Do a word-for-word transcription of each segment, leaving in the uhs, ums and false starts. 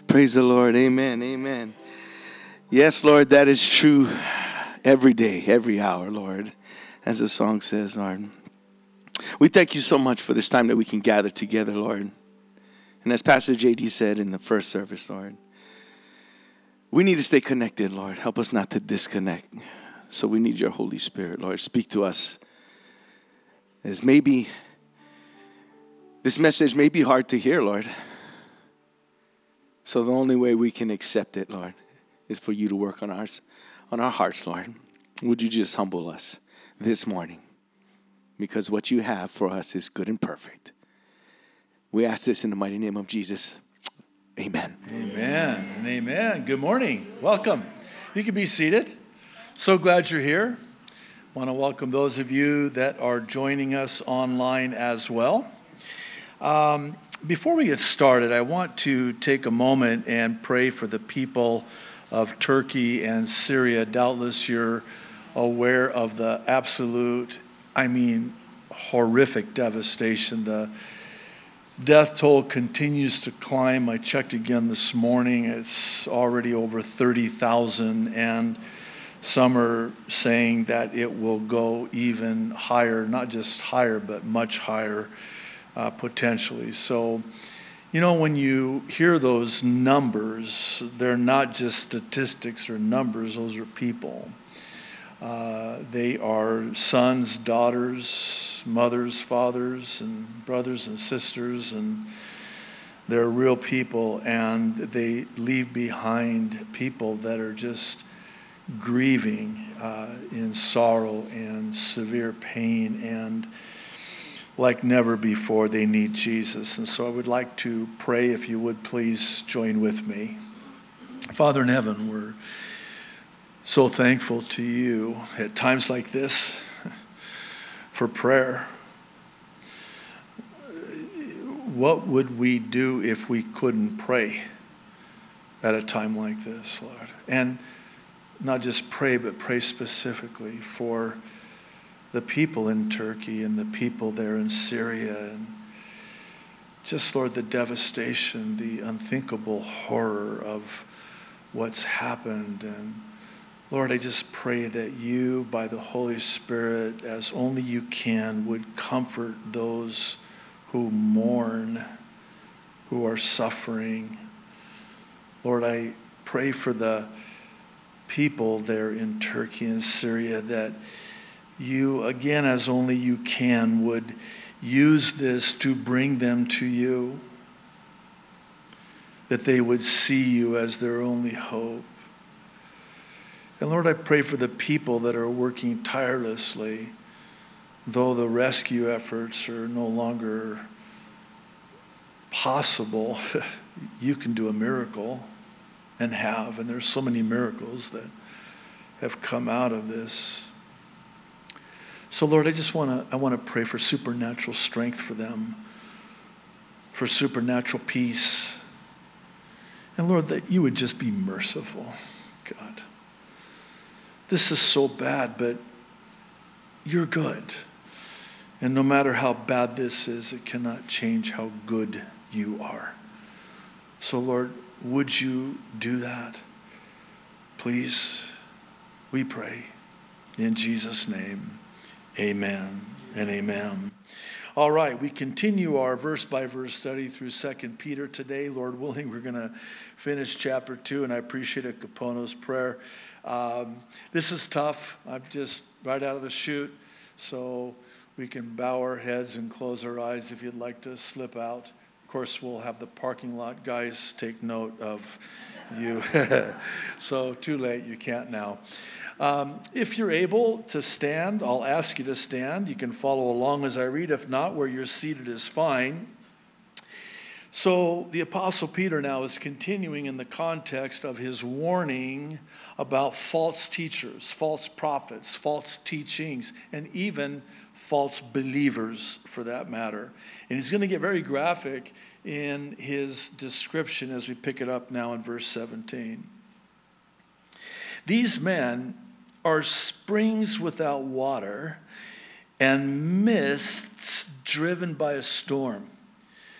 Praise the Lord. Amen. Amen. Yes, Lord, that is true every day, every hour, Lord, as the song says, Lord. We thank you so much for this time that we can gather together, Lord. And as Pastor J D said in the first service, Lord, we need to stay connected, Lord. Help us not to disconnect. So we need your Holy Spirit, Lord. Speak to us. As maybe this message may be hard to hear, Lord. So the only way we can accept it, Lord, is for you to work on ours, on our hearts, Lord. Would you just humble us this morning? Because what you have for us is good and perfect. We ask this in the mighty name of Jesus. Amen. Amen and amen. Good morning. Welcome. You can be seated. So glad you're here. I want to welcome those of you that are joining us online as well. Um, before we get started, I want to take a moment and pray for the people of Turkey and Syria. Doubtless you're aware of the absolute, I mean, horrific devastation. The death toll continues to climb. I checked again this morning. It's already over thirty thousand, and some are saying that it will go even higher, not just higher, but much higher uh, potentially. So, you know, when you hear those numbers, they're not just statistics or numbers, those are people. Uh, they are sons, daughters, mothers, fathers, and brothers and sisters, and they're real people, and they leave behind people that are just grieving uh, in sorrow and severe pain, and like never before, they need Jesus. And so I would like to pray, if you would please join with me. Father in heaven, we're so thankful to you at times like this for prayer. What would we do if we couldn't pray at a time like this, Lord? And not just pray, but pray specifically for the people in Turkey and the people there in Syria, and just, Lord, the devastation, the unthinkable horror of what's happened. And Lord, I just pray that you, by the Holy Spirit, as only you can, would comfort those who mourn, who are suffering. Lord, I pray for the people there in Turkey and Syria that you, again, as only you can, would use this to bring them to you, that they would see you as their only hope. And Lord, I pray for the people that are working tirelessly, though the rescue efforts are no longer possible. You can do a miracle, and have, and there's so many miracles that have come out of this. So Lord, I just want to I want to pray for supernatural strength for them, for supernatural peace. And Lord, that you would just be merciful, God. This is so bad, but you're good. And no matter how bad this is, it cannot change how good you are. So Lord, would you do that? Please, we pray. In Jesus' name, amen and amen. All right, we continue our verse-by-verse study through Second Peter today. Lord willing, we're going to finish chapter two, and I appreciate Capono's prayer. Um, this is tough. I'm just right out of the chute, so we can bow our heads and close our eyes if you'd like to slip out. Of course, we'll have the parking lot guys take note of you. So too late, you can't now. Um, if you're able to stand, I'll ask you to stand. You can follow along as I read. If not, where you're seated is fine. So the Apostle Peter now is continuing in the context of his warning about false teachers, false prophets, false teachings, and even false believers for that matter. And he's going to get very graphic in his description as we pick it up now in verse seventeen. These men are springs without water and mists driven by a storm.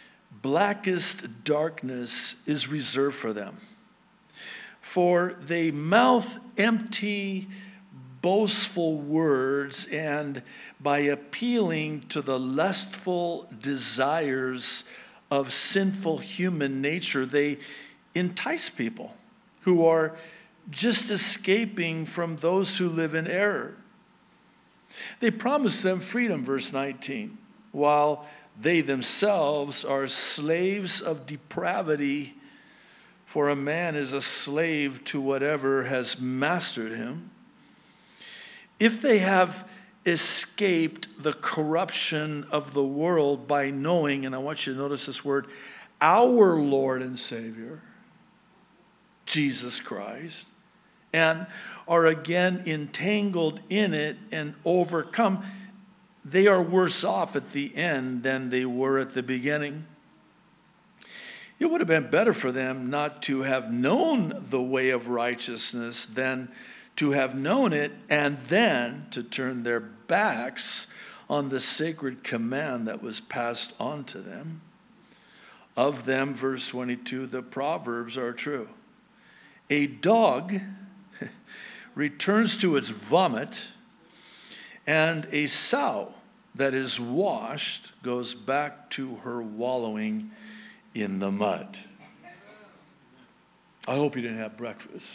blackest darkness is reserved for them. For they mouth empty, boastful words, and by appealing to the lustful desires of sinful human nature, they entice people who are just escaping from those who live in error. They promise them freedom, verse nineteen, while they themselves are slaves of depravity, for a man is a slave to whatever has mastered him. If they have escaped the corruption of the world by knowing, and I want you to notice this word, our Lord and Savior, Jesus Christ, and are again entangled in it and overcome, they are worse off at the end than they were at the beginning. It would have been better for them not to have known the way of righteousness than to have known it and then to turn their backs on the sacred command that was passed on to them. Of them, verse twenty-two, the Proverbs are true. A dog returns to its vomit, and a sow that is washed goes back to her wallowing in the mud. I hope you didn't have breakfast.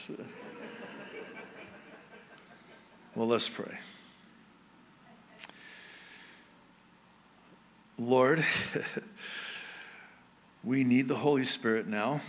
Well, let's pray. Lord, we need the Holy Spirit now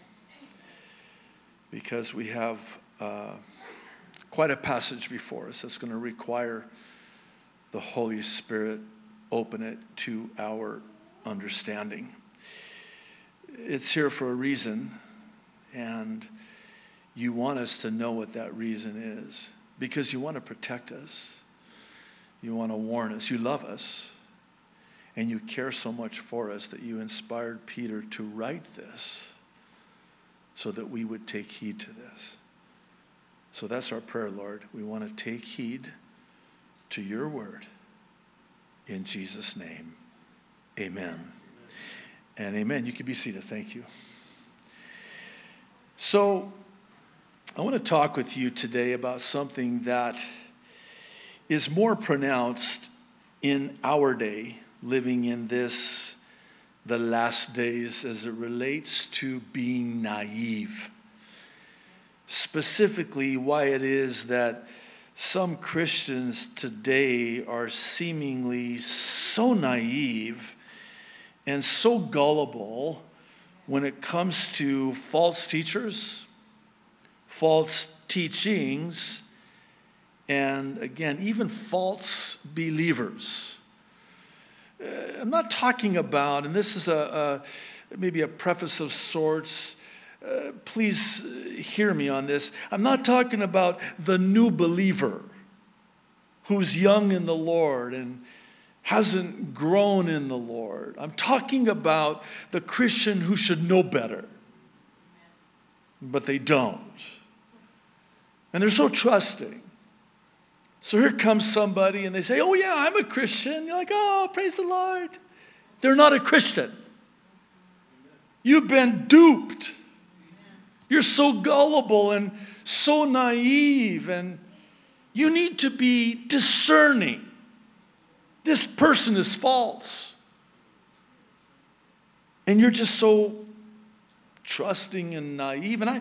because we have uh, quite a passage before us that's going to require the Holy Spirit open it to our understanding. It's here for a reason, and you want us to know what that reason is because you want to protect us. You want to warn us. You love us, and you care so much for us that you inspired Peter to write this so that we would take heed to this. So that's our prayer, Lord. We want to take heed to your word. In Jesus' name, amen. And amen. You can be seated. Thank you. So I want to talk with you today about something that is more pronounced in our day, living in this, the last days, as it relates to being naive. Specifically, why it is that some Christians today are seemingly so naive and so gullible when it comes to false teachers, false teachings, and again, even false believers. Uh, I'm not talking about, and this is a, a maybe a preface of sorts, uh, please hear me on this. I'm not talking about the new believer who's young in the Lord and hasn't grown in the Lord. I'm talking about the Christian who should know better, but they don't. And they're so trusting. So here comes somebody and they say, oh yeah, I'm a Christian. You're like, oh, praise the Lord. They're not a Christian. You've been duped. You're so gullible and so naive, and you need to be discerning. This person is false. And you're just so trusting and naive. And I, uh,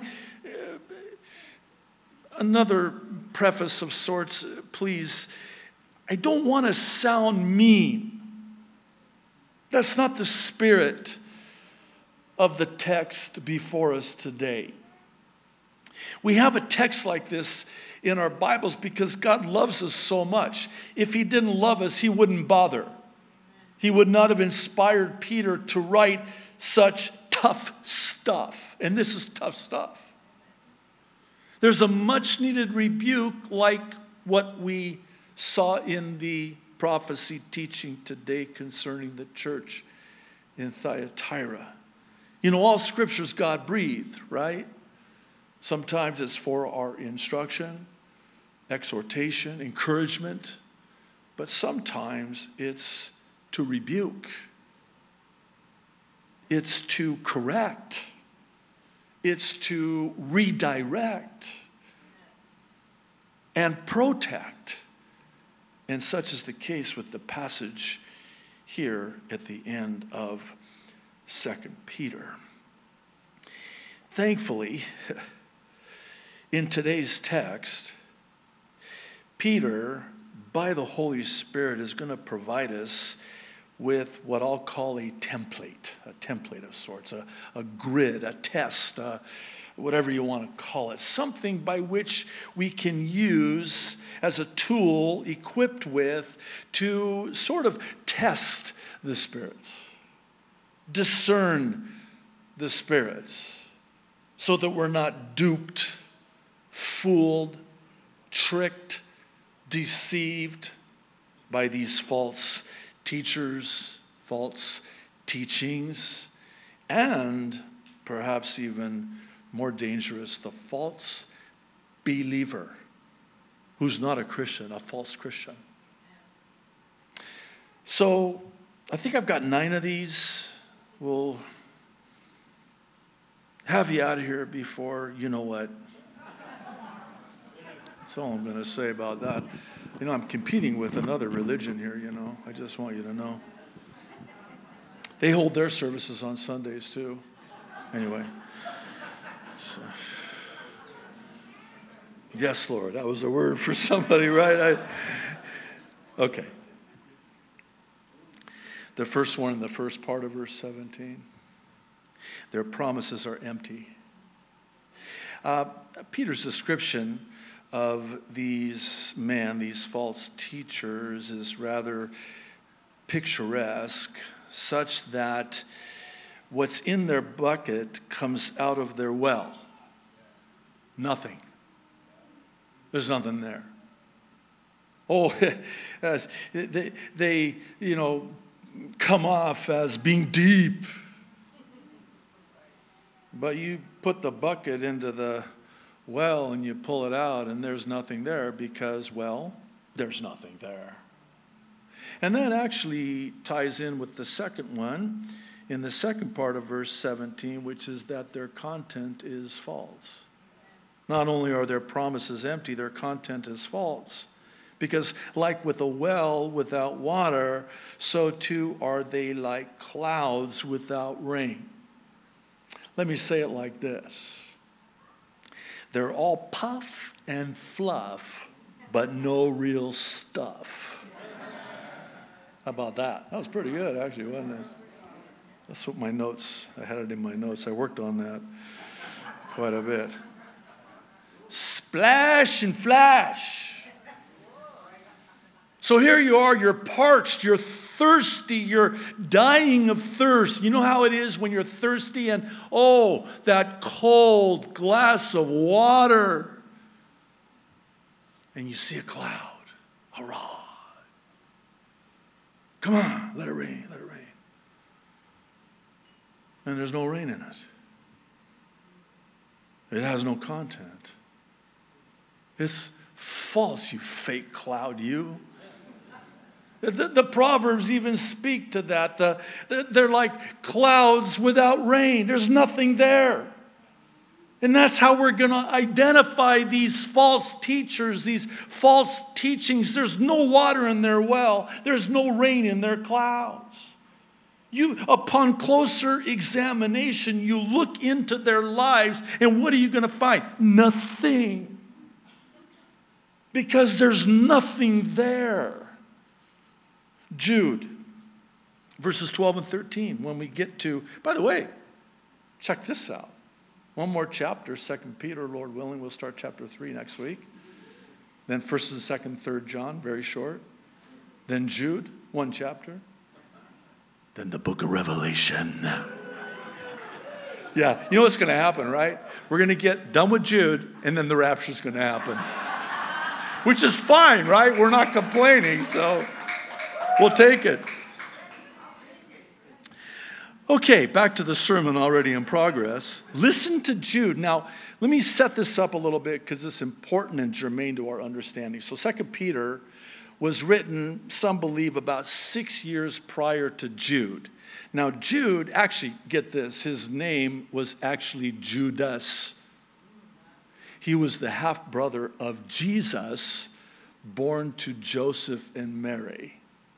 another preface of sorts, please. I don't want to sound mean. That's not the spirit of the text before us today. We have a text like this in our Bibles because God loves us so much. If he didn't love us, he wouldn't bother. He would not have inspired Peter to write such tough stuff. And this is tough stuff. There's a much needed rebuke like what we saw in the prophecy teaching today concerning the church in Thyatira. You know, all scripture's God breathed, right? Sometimes it's for our instruction, exhortation, encouragement, but sometimes it's to rebuke. It's to correct. It's to redirect and protect. And such is the case with the passage here at the end of Second Peter. Thankfully, in today's text, Peter, by the Holy Spirit, is going to provide us with what I'll call a template, a template of sorts, a, a grid, a test, uh, whatever you want to call it, something by which we can use as a tool equipped with to sort of test the spirits, discern the spirits, so that we're not duped, fooled, tricked, deceived by these false teachers, false teachings, and perhaps even more dangerous, the false believer who's not a Christian, a false Christian. So I think I've got nine of these. We'll have you out of here before you know what. That's all I'm going to say about that. You know, I'm competing with another religion here, you know. I just want you to know. They hold their services on Sundays, too. Anyway. So. Yes, Lord. That was a word for somebody, right? I, okay. The first one in the first part of verse seventeen. Their promises are empty. Uh, Peter's description of these men, these false teachers, is rather picturesque, such that what's in their bucket comes out of their well. Nothing. There's nothing there. Oh, they, they, you know, come off as being deep. But you put the bucket into the well and you pull it out and there's nothing there because, well, there's nothing there. And that actually ties in with the second one in the second part of verse seventeen, which is that their content is false. Not only are their promises empty, their content is false. Because like with a well without water, so too are they like clouds without rain. Let me say it like this. They're all puff and fluff, but no real stuff. How about that? That was pretty good, actually, wasn't it? That's what my notes, I had it in my notes. I worked on that quite a bit. Splash and flash. So here you are, you're parched, you're thirsty, you're dying of thirst. You know how it is when you're thirsty and, oh, that cold glass of water. And you see a cloud. Hurrah. Come on, let it rain, let it rain. And there's no rain in it. It has no content. It's false, you fake cloud, you. The, the Proverbs even speak to that. The, they're like clouds without rain. There's nothing there. And that's how we're going to identify these false teachers, these false teachings. There's no water in their well. There's no rain in their clouds. You, upon closer examination, you look into their lives, and what are you going to find? Nothing. Because there's nothing there. Jude, verses twelve and thirteen, when we get to, by the way, check this out. One more chapter, Second Peter, Lord willing, we'll start chapter three next week. Then First and Second, Third John, very short. Then Jude, one chapter. Then the book of Revelation. Yeah, you know what's going to happen, right? We're going to get done with Jude, and then the rapture's going to happen. Which is fine, right? We're not complaining, so we'll take it. Okay, back to the sermon already in progress. Listen to Jude. Now, let me set this up a little bit because it's important and germane to our understanding. So Second Peter was written, some believe, about six years prior to Jude. Now, Jude, actually, get this, his name was actually Judas. He was the half-brother of Jesus, born to Joseph and Mary.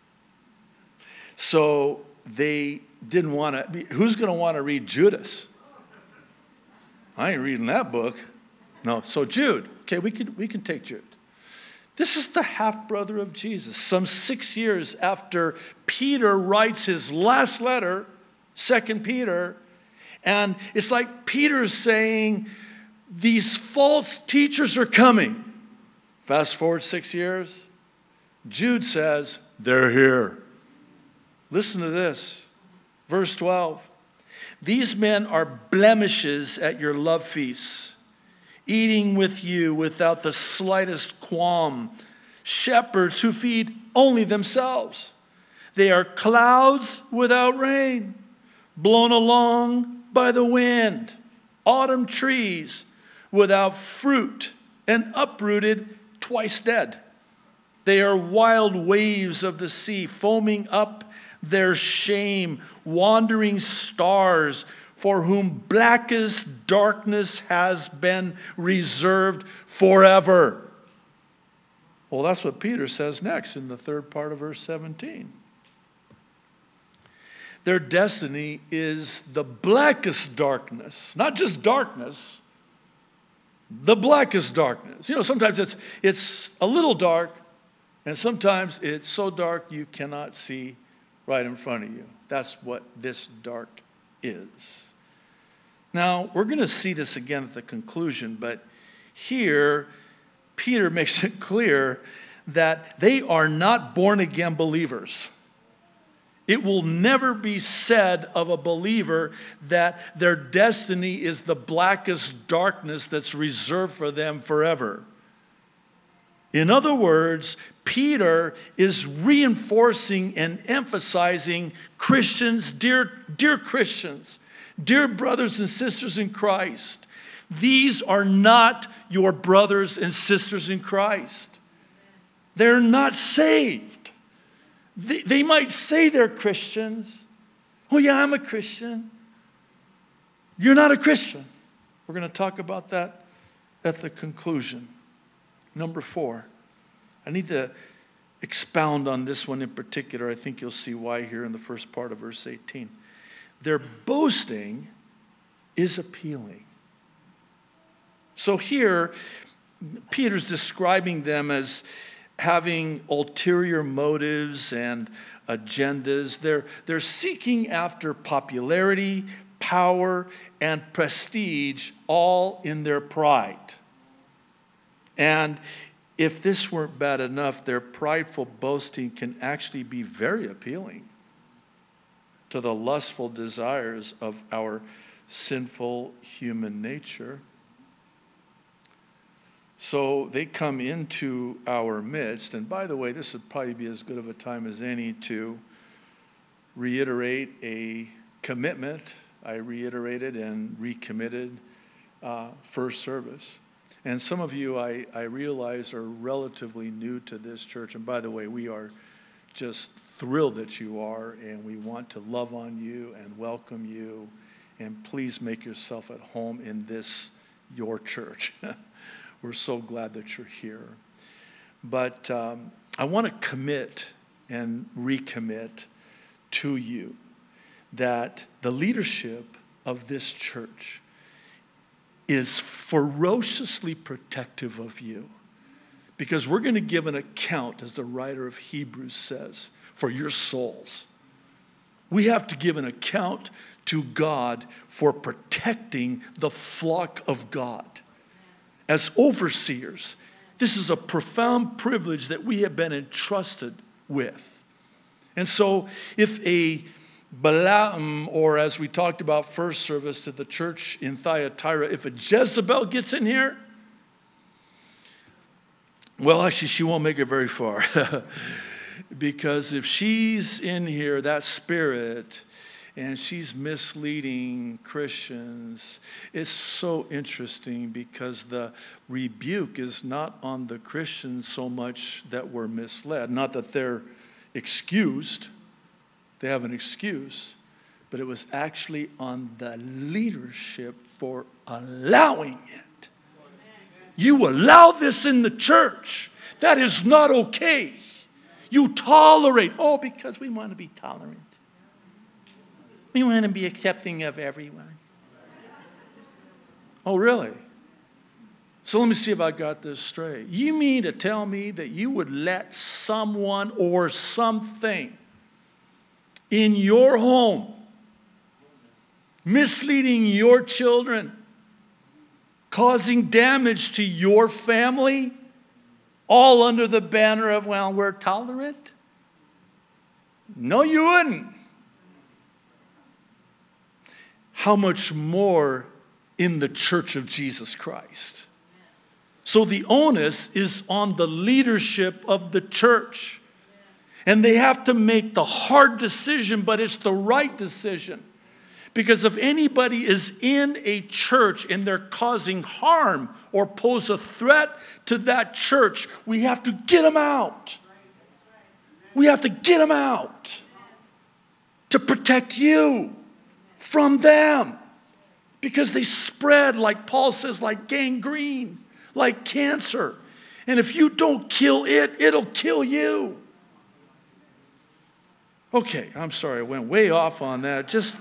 So they didn't want to, who's going to want to read Judas? I ain't reading that book. No, so Jude. Okay, we can, we can take Jude. This is the half-brother of Jesus. Some six years after Peter writes his last letter, Second Peter, and it's like Peter's saying, these false teachers are coming. Fast forward six years, Jude says, they're here. Listen to this, verse twelve. These men are blemishes at your love feasts, eating with you without the slightest qualm, shepherds who feed only themselves. They are clouds without rain, blown along by the wind, autumn trees without fruit, and uprooted, twice dead. They are wild waves of the sea, foaming up their shame, wandering stars, for whom blackest darkness has been reserved forever. Well, that's what Peter says next in the third part of verse seventeen. Their destiny is the blackest darkness, not just darkness, the blackest darkness. You know, sometimes it's it's a little dark, and sometimes it's so dark you cannot see right in front of you. That's what this dark is. Now, we're going to see this again at the conclusion, but here, Peter makes it clear that they are not born-again believers. It will never be said of a believer that their destiny is the blackest darkness that's reserved for them forever. In other words, Peter is reinforcing and emphasizing Christians, dear, dear Christians, dear brothers and sisters in Christ, these are not your brothers and sisters in Christ. They're not saved. They, they might say they're Christians. Oh yeah, I'm a Christian. You're not a Christian. We're going to talk about that at the conclusion. Number four, I need to expound on this one in particular. I think you'll see why here in the first part of verse eighteen. Their boasting is appealing. So here, Peter's describing them as having ulterior motives and agendas. They're, they're seeking after popularity, power, and prestige, all in their pride. And if this weren't bad enough, their prideful boasting can actually be very appealing to the lustful desires of our sinful human nature. So they come into our midst, and by the way, this would probably be as good of a time as any to reiterate a commitment I reiterated and recommitted uh, first service. And some of you, I, I realize, are relatively new to this church. And by the way, we are just thrilled that you are, and we want to love on you and welcome you. And please make yourself at home in this, your church. We're so glad that you're here. But um, I want to commit and recommit to you that the leadership of this church is ferociously protective of you. Because we're going to give an account, as the writer of Hebrews says, for your souls. We have to give an account to God for protecting the flock of God. As overseers, this is a profound privilege that we have been entrusted with. And so if a Balaam, or as we talked about first service to the church in Thyatira, if a Jezebel gets in here, well, actually, she won't make it very far. Because if she's in here, that spirit, and she's misleading Christians, it's so interesting because the rebuke is not on the Christians so much that we're misled. Not that they're excused. They have an excuse. but it was actually on the leadership for allowing it. You allow this in the church. That is not okay. You tolerate. Oh, because we want to be tolerant. We want to be accepting of everyone. Oh, really? So let me see if I got this straight. You mean to tell me that you would let someone or something in your home misleading your children, causing damage to your family, all under the banner of, well, we're tolerant? No, you wouldn't. How much more in the church of Jesus Christ? So the onus is on the leadership of the church. And they have to make the hard decision, but it's the right decision. Because if anybody is in a church and they're causing harm or pose a threat to that church, we have to get them out. We have to get them out to protect you from them. Because they spread, like Paul says, like gangrene, like cancer. And if you don't kill it, it'll kill you. Okay, I'm sorry, I went way off on that. Just...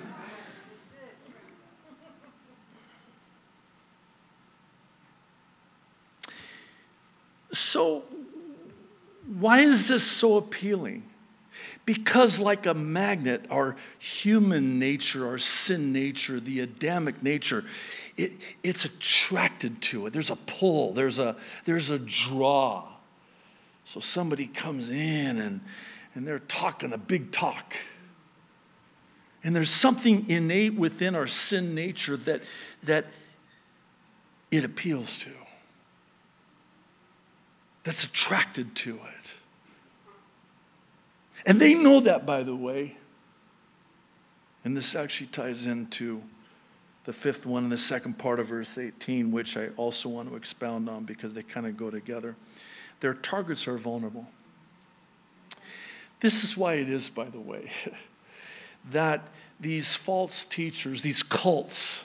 So, why is this so appealing? Because like a magnet, our human nature, our sin nature, the Adamic nature, it, it's attracted to it. There's a pull, there's a, there's a draw. So somebody comes in and, and they're talking a big talk. And there's something innate within our sin nature that, that it appeals to. That's attracted to it. And they know that, by the way. And this actually ties into the fifth one in the second part of verse eighteen, which I also want to expound on because they kind of go together. Their targets are vulnerable. This is why it is, by the way, that these false teachers, these cults,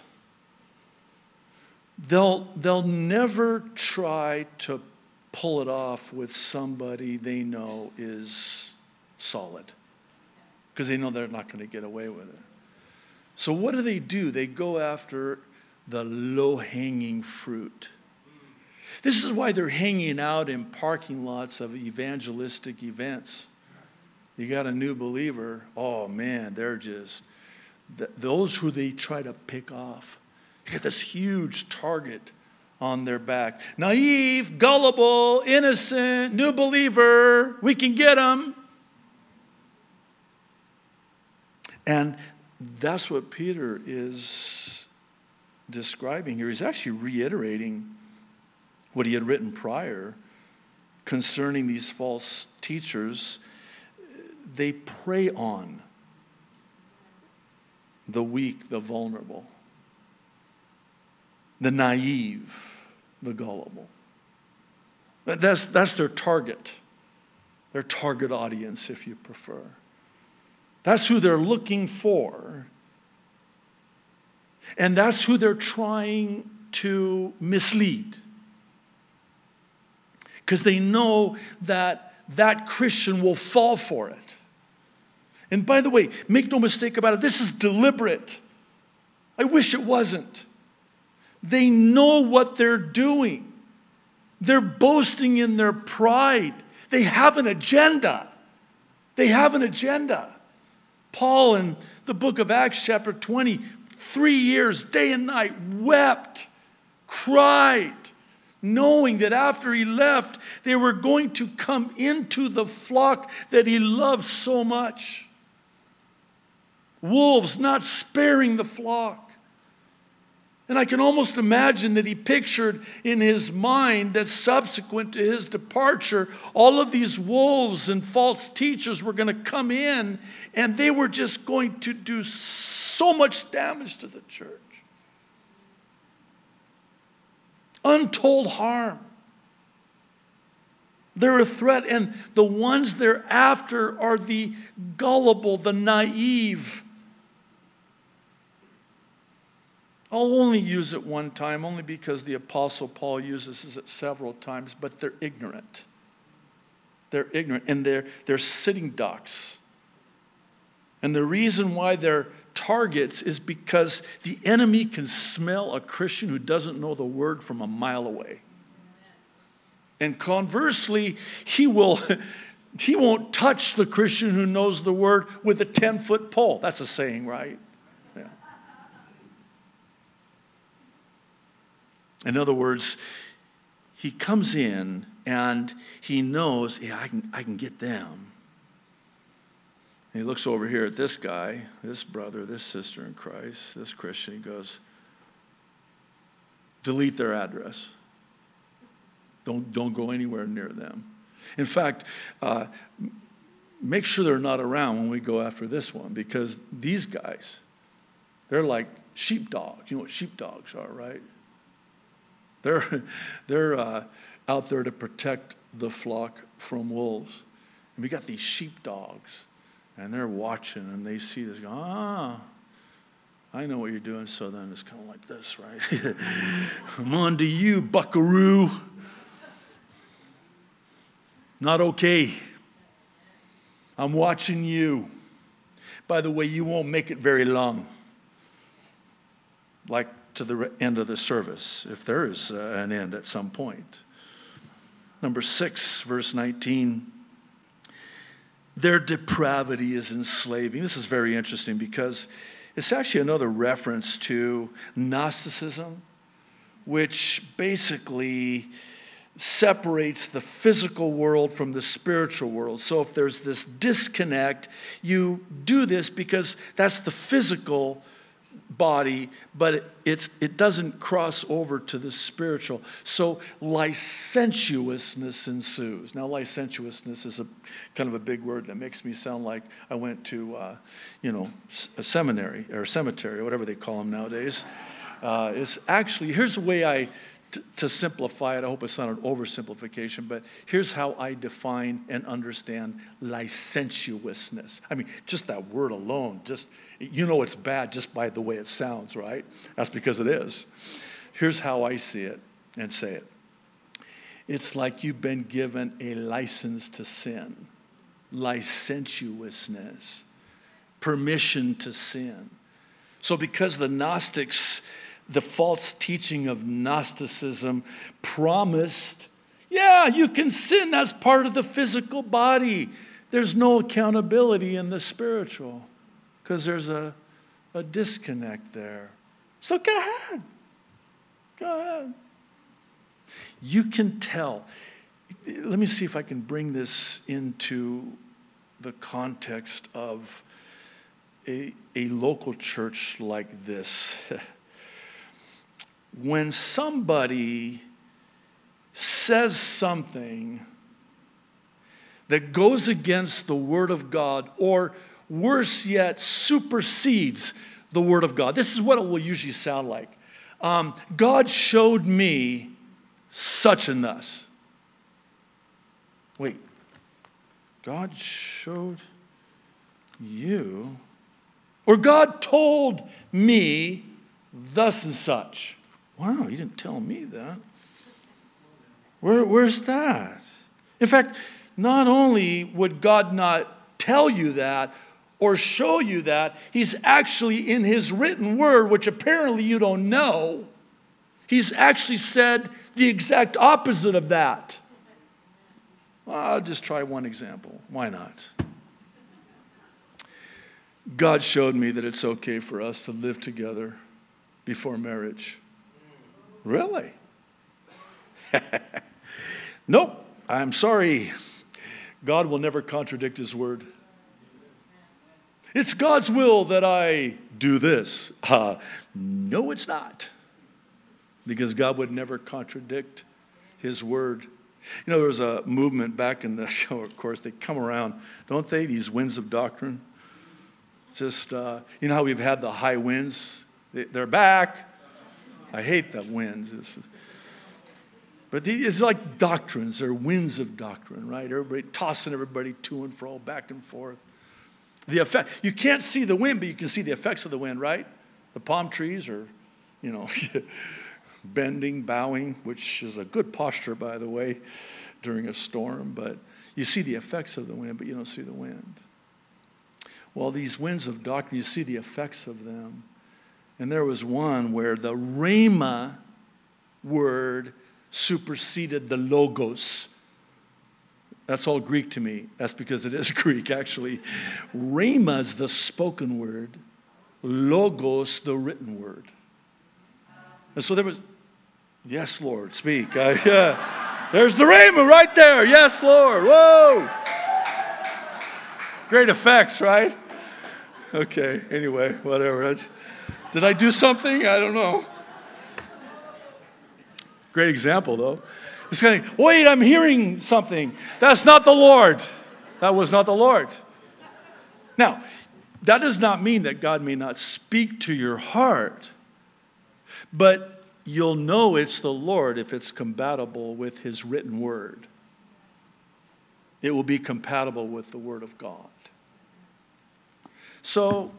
they'll, they'll never try to pull it off with somebody they know is solid, because they know they're not going to get away with it. So what do they do? They go after the low-hanging fruit. This is why they're hanging out in parking lots of evangelistic events. You got a new believer, oh man, they're just, th- those who they try to pick off. You got this huge target on their back. Naive, gullible, innocent, new believer. We can get them. And that's what Peter is describing here. He's actually reiterating what he had written prior concerning these false teachers. They prey on the weak, the vulnerable, the naive, the gullible. That's, that's their target, their target audience, if you prefer. That's who they're looking for. And that's who they're trying to mislead. Because they know that that Christian will fall for it. And by the way, make no mistake about it, this is deliberate. I wish it wasn't. They know what they're doing. They're boasting in their pride. They have an agenda. They have an agenda. Paul in the book of Acts chapter twenty, three years, day and night, wept, cried, knowing that after he left, they were going to come into the flock that he loved so much. Wolves not sparing the flock. And I can almost imagine that he pictured in his mind that subsequent to his departure, all of these wolves and false teachers were going to come in and they were just going to do so much damage to the church. Untold harm. They're a threat, and the ones they're after are the gullible, the naive, I'll only use it one time, only because the Apostle Paul uses it several times, but they're ignorant. They're ignorant, and they're, they're sitting ducks. And the reason why they're targets is because the enemy can smell a Christian who doesn't know the word from a mile away. And conversely, he will he won't touch the Christian who knows the word with a ten-foot pole. That's a saying, right? Yeah. In other words, he comes in and he knows, yeah, I can I can get them. And he looks over here at this guy, this brother, this sister in Christ, this Christian. He goes, delete their address. Don't, don't go anywhere near them. In fact, uh, make sure they're not around when we go after this one, because these guys, they're like sheepdogs. You know what sheepdogs are, right? They're, they're uh, out there to protect the flock from wolves. And we got these sheepdogs. And they're watching, and they see this, go, ah, I know what you're doing, so then it's kind of like this, right? I'm on to you, buckaroo. Not okay. I'm watching you. By the way, you won't make it very long. Like to the end of the service, if there is uh, an end at some point. Number six, verse nineteen. Their depravity is enslaving. This is very interesting because it's actually another reference to Gnosticism, which basically separates the physical world from the spiritual world. So if there's this disconnect, you do this because that's the physical body, but it, it's, it doesn't cross over to the spiritual. So licentiousness ensues. Now, licentiousness is a kind of a big word that makes me sound like I went to, uh, you know, a seminary or cemetery or whatever they call them nowadays. Uh, it's actually, here's the way I, t- to simplify it, I hope it's not an oversimplification, but here's how I define and understand licentiousness. I mean, just that word alone, just, you know it's bad just by the way it sounds, right? That's because it is. Here's how I see it and say it. It's like you've been given a license to sin. Licentiousness. Permission to sin. So because the Gnostics, the false teaching of Gnosticism promised, yeah, you can sin, that's part of the physical body. There's no accountability in the spiritual because there's a, a disconnect there. So go ahead. Go ahead. You can tell. Let me see if I can bring this into the context of a, a local church like this. When somebody says something that goes against the Word of God, or worse yet, supersedes the Word of God. This is what it will usually sound like. Um, God showed me such and thus. Wait, God showed you? Or God told me thus and such. Wow, you didn't tell me that. Where, where's that? In fact, not only would God not tell you that or show you that, He's actually in His written word, which apparently you don't know, He's actually said the exact opposite of that. Well, I'll just try one example. Why not? God showed me that it's okay for us to live together before marriage. Really? Nope, I'm sorry. God will never contradict His word. It's God's will that I do this. Uh, no, it's not. Because God would never contradict His word. You know, there was a movement back in the show, of course, they come around, don't they? These winds of doctrine. Just, uh, you know how we've had the high winds? They're back. I hate the winds. It's, but it's like doctrines. They're winds of doctrine, right? Everybody tossing everybody to and fro, back and forth. The effect, you can't see the wind, but you can see the effects of the wind, right? The palm trees are you know, bending, bowing, which is a good posture, by the way, during a storm. But you see the effects of the wind, but you don't see the wind. Well, these winds of doctrine, you see the effects of them. And there was one where the rhema word superseded the logos. That's all Greek to me. That's because it is Greek, actually. Rhema is the spoken word. Logos, the written word. And so there was, yes, Lord, speak. Uh, yeah. There's the rhema right there. Yes, Lord. Whoa. Great effects, right? Okay, anyway, whatever. That's, did I do something? I don't know. Great example, though. It's kind of, wait, I'm hearing something. That's not the Lord. That was not the Lord. Now, that does not mean that God may not speak to your heart, but you'll know it's the Lord if it's compatible with His written word. It will be compatible with the Word of God. So,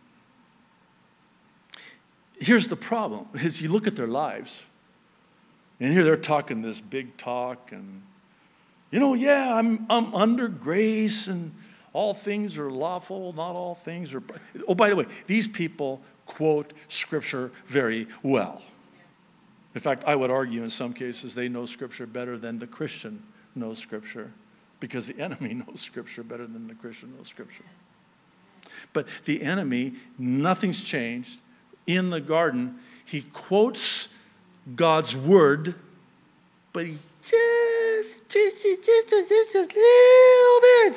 here's the problem. Is you look at their lives, and here they're talking this big talk, and, you know, yeah, I'm I'm under grace, and all things are lawful, not all things are... Oh, by the way, these people quote Scripture very well. In fact, I would argue in some cases they know Scripture better than the Christian knows Scripture, because the enemy knows Scripture better than the Christian knows Scripture. But the enemy, nothing's changed. In the garden, he quotes God's word, but he just, just, just, just a little bit.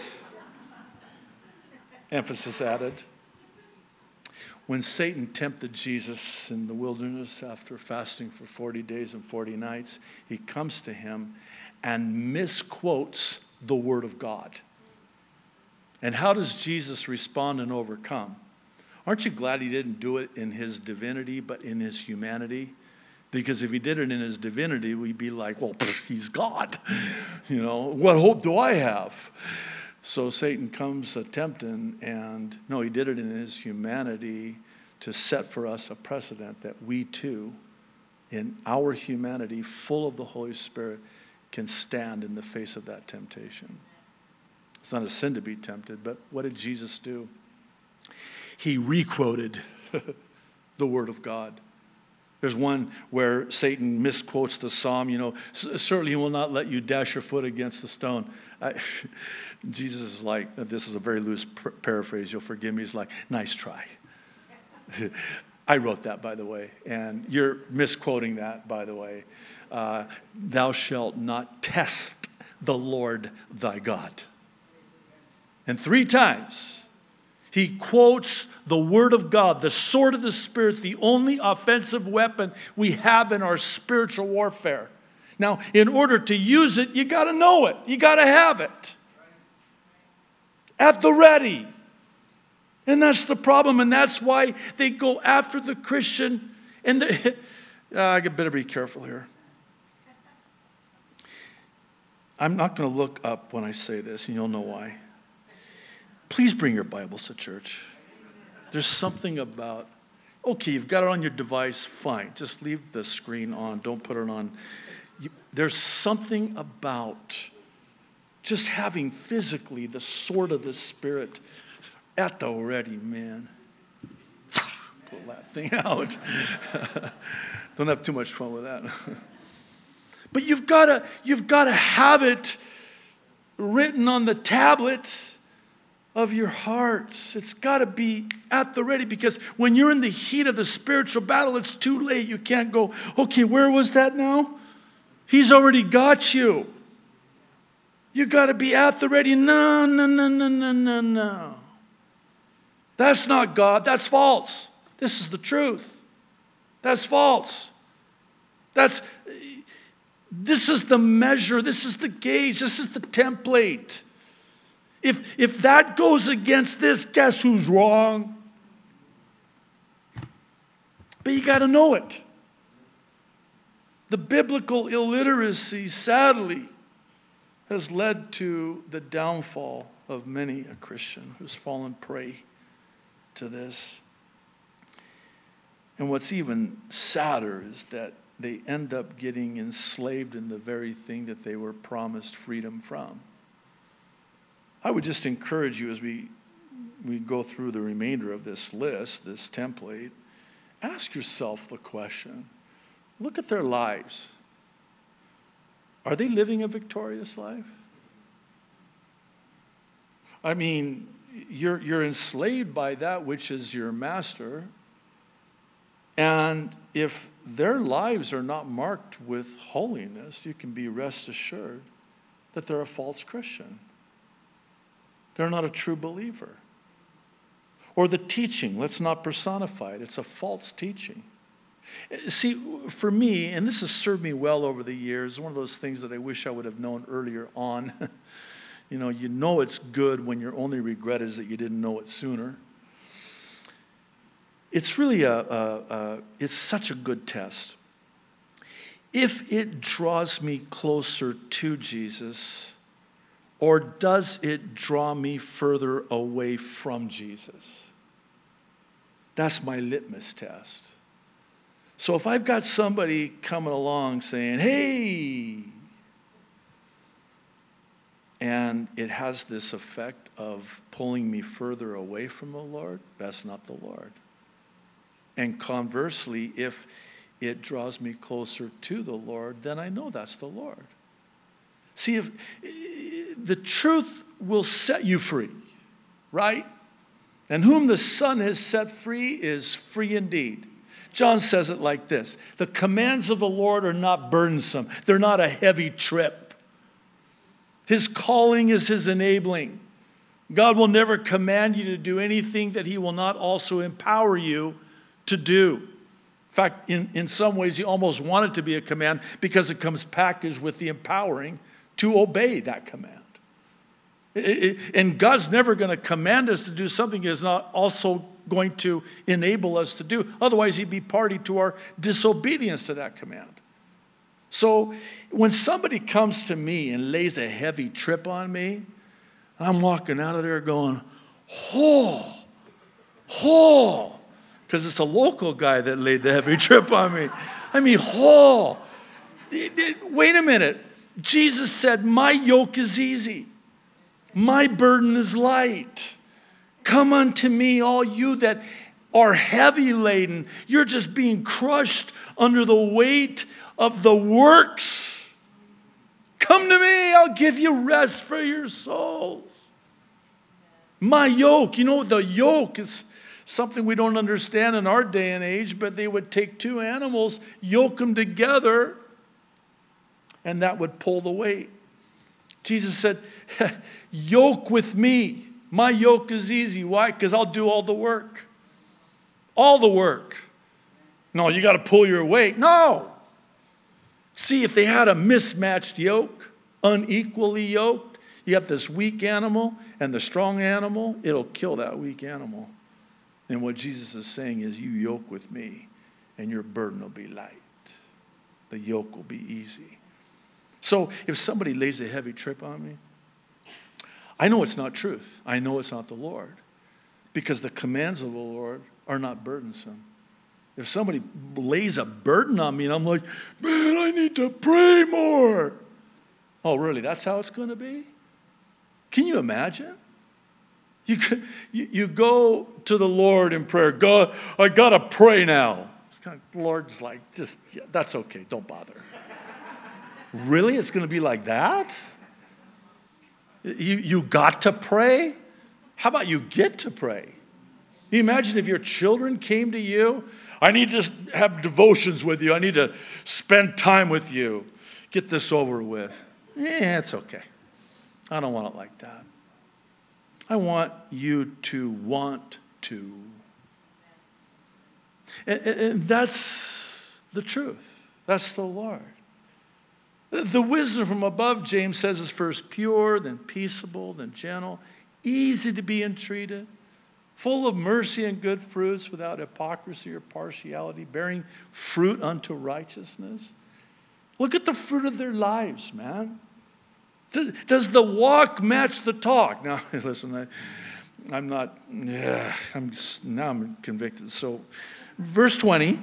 Emphasis added. When Satan tempted Jesus in the wilderness after fasting for forty days and forty nights, he comes to him and misquotes the word of God. And how does Jesus respond and overcome? Aren't you glad he didn't do it in his divinity, but in his humanity? Because if he did it in his divinity, we'd be like, well, pff, he's God. You know, what hope do I have? So Satan comes tempting, and no, he did it in his humanity to set for us a precedent that we too, in our humanity, full of the Holy Spirit, can stand in the face of that temptation. It's not a sin to be tempted, but what did Jesus do? He requoted the Word of God. There's one where Satan misquotes the psalm, you know, certainly he will not let you dash your foot against the stone. I, Jesus is like, this is a very loose pr- paraphrase, you'll forgive me, he's like, nice try. I wrote that, by the way, and you're misquoting that, by the way. Uh, Thou shalt not test the Lord thy God. And three times, he quotes the Word of God, the sword of the Spirit, the only offensive weapon we have in our spiritual warfare. Now, in order to use it, you got to know it. You got to have it. At the ready. And that's the problem, and that's why they go after the Christian. And the, uh, I better be careful here. I'm not going to look up when I say this, and you'll know why. Please bring your Bibles to church. There's something about, okay, you've got it on your device, fine. Just leave the screen on. Don't put it on. You, there's something about just having physically the sword of the Spirit at the ready, man. Pull that thing out. Don't have too much fun with that. But you've got to, you've got to have it written on the tablet of your hearts. It's got to be at the ready, because when you're in the heat of the spiritual battle, it's too late. You can't go, okay, where was that now? He's already got you. You got to be at the ready. No, no, no, no, no, no, no. That's not God. That's false. This is the truth. That's false. That's, this is the measure. This is the gauge. This is the template. If, if that goes against this, guess who's wrong? But you got to know it. The biblical illiteracy, sadly, has led to the downfall of many a Christian who's fallen prey to this. And what's even sadder is that they end up getting enslaved in the very thing that they were promised freedom from. I would just encourage you as we, we go through the remainder of this list, this template, ask yourself the question. Look at their lives. Are they living a victorious life? I mean, you're, you're enslaved by that which is your master. And if their lives are not marked with holiness, you can be rest assured that they're a false Christian. They're not a true believer. Or the teaching, let's not personify it. It's a false teaching. See, for me, and this has served me well over the years, one of those things that I wish I would have known earlier on. You know, you know it's good when your only regret is that you didn't know it sooner. It's really a, a, a it's such a good test. If it draws me closer to Jesus, or does it draw me further away from Jesus? That's my litmus test. So if I've got somebody coming along saying, hey, and it has this effect of pulling me further away from the Lord, that's not the Lord. And conversely, if it draws me closer to the Lord, then I know that's the Lord. See, if the truth will set you free, right? And whom the Son has set free is free indeed. John says it like this: the commands of the Lord are not burdensome. They're not a heavy trip. His calling is his enabling. God will never command you to do anything that he will not also empower you to do. In fact, in, in some ways, you almost want it to be a command because it comes packaged with the empowering to obey that command. It, it, and God's never going to command us to do something He is not also going to enable us to do. Otherwise, he'd be party to our disobedience to that command. So when somebody comes to me and lays a heavy trip on me, I'm walking out of there going, oh, oh, because it's a local guy that laid the heavy trip on me. I mean, oh, wait a minute. Jesus said, my yoke is easy. My burden is light. Come unto me, all you that are heavy laden. You're just being crushed under the weight of the works. Come to me, I'll give you rest for your souls. My yoke, you know, the yoke is something we don't understand in our day and age, but they would take two animals, yoke them together, and that would pull the weight. Jesus said, yoke with me. My yoke is easy. Why? Because I'll do all the work. All the work. No, you got to pull your weight. No. See, if they had a mismatched yoke, unequally yoked, you have this weak animal and the strong animal, it'll kill that weak animal. And what Jesus is saying is, you yoke with me and your burden will be light. The yoke will be easy. So if somebody lays a heavy trip on me, I know it's not truth. I know it's not the Lord. Because the commands of the Lord are not burdensome. If somebody lays a burden on me and I'm like, man, I need to pray more. Oh, really? That's how it's going to be? Can you imagine? You, could, you, you go to the Lord in prayer. God, I got to pray now. It's kind of, the Lord's like, just, yeah, that's okay. Don't bother. Really? It's going to be like that? You, you got to pray? How about you get to pray? You imagine if your children came to you, I need to have devotions with you. I need to spend time with you. Get this over with. Yeah, it's okay. I don't want it like that. I want you to want to. And, and that's the truth. That's the Lord. The wisdom from above, James says, is first pure, then peaceable, then gentle, easy to be entreated, full of mercy and good fruits, without hypocrisy or partiality, bearing fruit unto righteousness. Look at the fruit of their lives, man. Does the walk match the talk? Now, listen, I, I'm not, yeah, I'm, now I'm convicted. So verse twenty,